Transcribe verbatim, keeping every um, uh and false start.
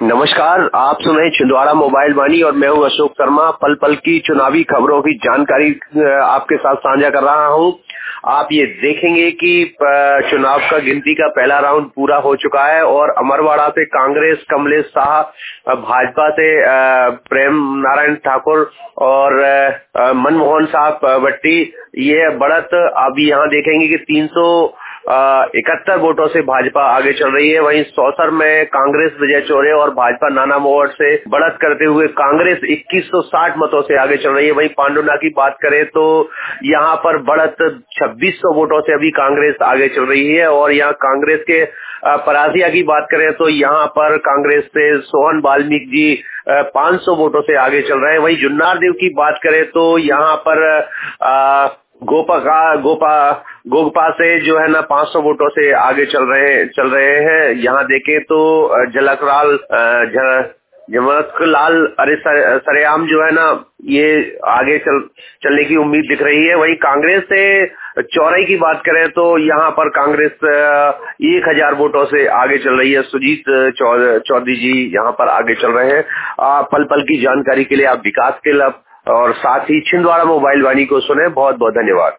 नमस्कार, आप सुन रहे हैं छिंदवाड़ा मोबाइल वाणी और मैं हूं अशोक शर्मा। पल पल की चुनावी खबरों की जानकारी आपके साथ साझा कर रहा हूं। आप ये देखेंगे कि चुनाव का गिनती का पहला राउंड पूरा हो चुका है और अमरवाड़ा से कांग्रेस कमलेश शाह, भाजपा से प्रेम नारायण ठाकुर और मनमोहन साहब भट्टी, ये बढ़त अब यहाँ देखेंगे कि तीन सौ इकहत्तर वोटों से भाजपा आगे चल रही है। वहीं सौसर में कांग्रेस विजय चौरे और भाजपा नाना मोड़ से बढ़त करते हुए कांग्रेस इक्कीस सौ साठ मतों से आगे चल रही है। वहीं पांडुना की बात करें तो यहाँ पर बढ़त छब्बीस सौ वोटों से अभी कांग्रेस आगे चल रही है। और यहाँ कांग्रेस के परासिया की बात करें तो यहाँ पर कांग्रेस से सोहन वाल्मीकि जी पाँच सौ वोटों से आगे चल रहे हैं। वहीं जुन्नार देव की बात करें तो यहाँ पर आ, गोपा का गोपा गोगपा से जो है ना पाँच सौ वोटों से आगे चल रहे चल रहे हैं। यहाँ देखें तो झलकलाल जमकलाल अरे सर, सरेआम जो है ना ये आगे चल चलने की उम्मीद दिख रही है। वहीं कांग्रेस से चौराई की बात करें तो यहाँ पर कांग्रेस एक हजार वोटों से आगे चल रही है। सुजीत चौधरी जी यहाँ पर आगे चल रहे हैं। पल पल की जानकारी के लिए आप विकास के लब और साथ ही छिंदवाड़ा मोबाइल वाणी को सुने। बहुत बहुत धन्यवाद।